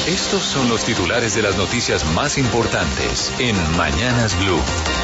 Estos son los titulares de las noticias más importantes en Mañanas Blue.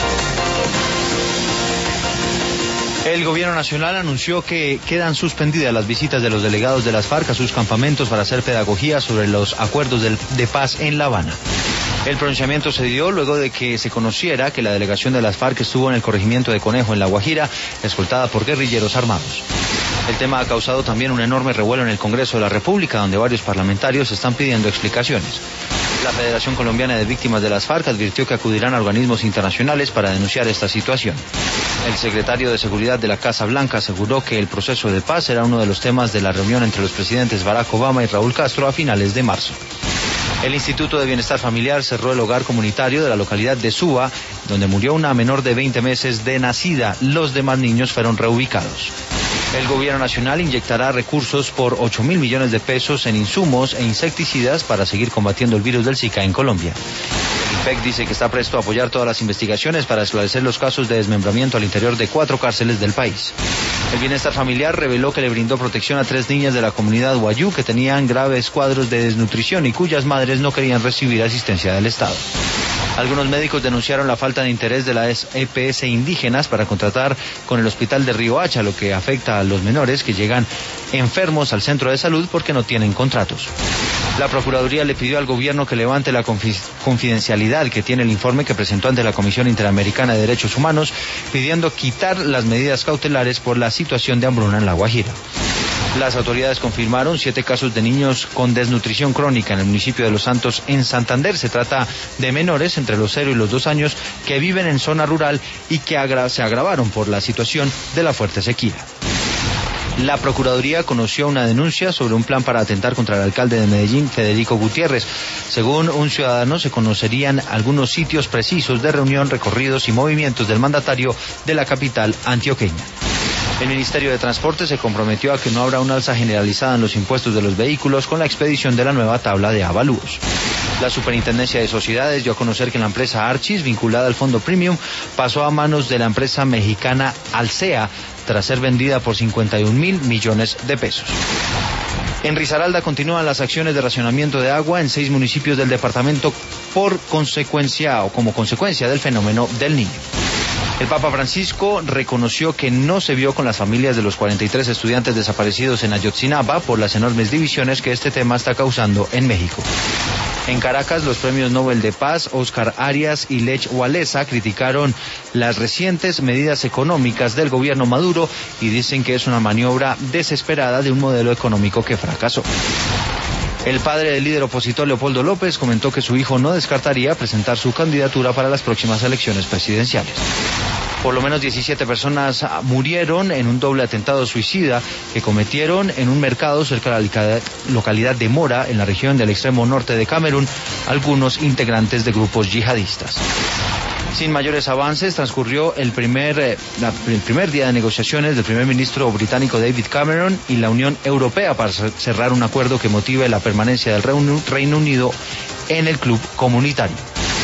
El gobierno nacional anunció que quedan suspendidas las visitas de los delegados de las FARC a sus campamentos para hacer pedagogía sobre los acuerdos de paz en La Habana. El pronunciamiento se dio luego de que se conociera que la delegación de las FARC estuvo en el corregimiento de Conejo en La Guajira, escoltada por guerrilleros armados. El tema ha causado también un enorme revuelo en el Congreso de la República, donde varios parlamentarios están pidiendo explicaciones. La Federación Colombiana de Víctimas de las FARC advirtió que acudirán a organismos internacionales para denunciar esta situación. El secretario de Seguridad de la Casa Blanca aseguró que el proceso de paz será uno de los temas de la reunión entre los presidentes Barack Obama y Raúl Castro a finales de marzo. El Instituto de Bienestar Familiar cerró el hogar comunitario de la localidad de Suba, donde murió una menor de 20 meses de nacida. Los demás niños fueron reubicados. El gobierno nacional inyectará recursos por 8.000 millones de pesos en insumos e insecticidas para seguir combatiendo el virus del Zika en Colombia. El INPEC dice que está presto a apoyar todas las investigaciones para esclarecer los casos de desmembramiento al interior de 4 cárceles del país. El Bienestar Familiar reveló que le brindó protección a 3 niñas de la comunidad Guayú que tenían graves cuadros de desnutrición y cuyas madres no querían recibir asistencia del Estado. Algunos médicos denunciaron la falta de interés de las EPS indígenas para contratar con el hospital de Riohacha, lo que afecta a los menores que llegan enfermos al centro de salud porque no tienen contratos. La Procuraduría le pidió al gobierno que levante la confidencialidad que tiene el informe que presentó ante la Comisión Interamericana de Derechos Humanos, pidiendo quitar las medidas cautelares por la situación de hambruna en La Guajira. Las autoridades confirmaron 7 casos de niños con desnutrición crónica en el municipio de Los Santos, en Santander. Se trata de menores entre los 0 y los 2 años que viven en zona rural y que se agravaron por la situación de la fuerte sequía. La Procuraduría conoció una denuncia sobre un plan para atentar contra el alcalde de Medellín, Federico Gutiérrez. Según un ciudadano, se conocerían algunos sitios precisos de reunión, recorridos y movimientos del mandatario de la capital antioqueña. El Ministerio de Transporte se comprometió a que no habrá una alza generalizada en los impuestos de los vehículos con la expedición de la nueva tabla de avalúos. La Superintendencia de Sociedades dio a conocer que la empresa Archis, vinculada al Fondo Premium, pasó a manos de la empresa mexicana Alsea tras ser vendida por 51.000 millones de pesos. En Risaralda continúan las acciones de racionamiento de agua en 6 municipios del departamento como consecuencia del fenómeno del Niño. El Papa Francisco reconoció que no se vio con las familias de los 43 estudiantes desaparecidos en Ayotzinapa por las enormes divisiones que este tema está causando en México. En Caracas, los premios Nobel de Paz, Oscar Arias y Lech Walesa, criticaron las recientes medidas económicas del gobierno Maduro y dicen que es una maniobra desesperada de un modelo económico que fracasó. El padre del líder opositor Leopoldo López comentó que su hijo no descartaría presentar su candidatura para las próximas elecciones presidenciales. Por lo menos 17 personas murieron en un doble atentado suicida que cometieron en un mercado cerca de la localidad de Mora, en la región del extremo norte de Camerún, algunos integrantes de grupos yihadistas. Sin mayores avances, transcurrió el primer día de negociaciones del primer ministro británico David Cameron y la Unión Europea para cerrar un acuerdo que motive la permanencia del Reino Unido en el club comunitario.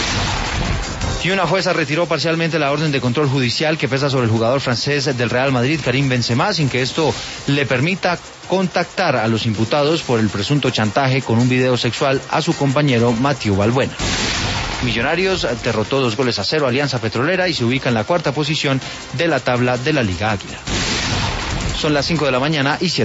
Y una jueza retiró parcialmente la orden de control judicial que pesa sobre el jugador francés del Real Madrid, Karim Benzema, sin que esto le permita contactar a los imputados por el presunto chantaje con un video sexual a su compañero Mathieu Valbuena. Millonarios derrotó 2-0 a Alianza Petrolera y se ubica en la 4ª posición de la tabla de la Liga Águila. Son las 5 de la mañana y 7.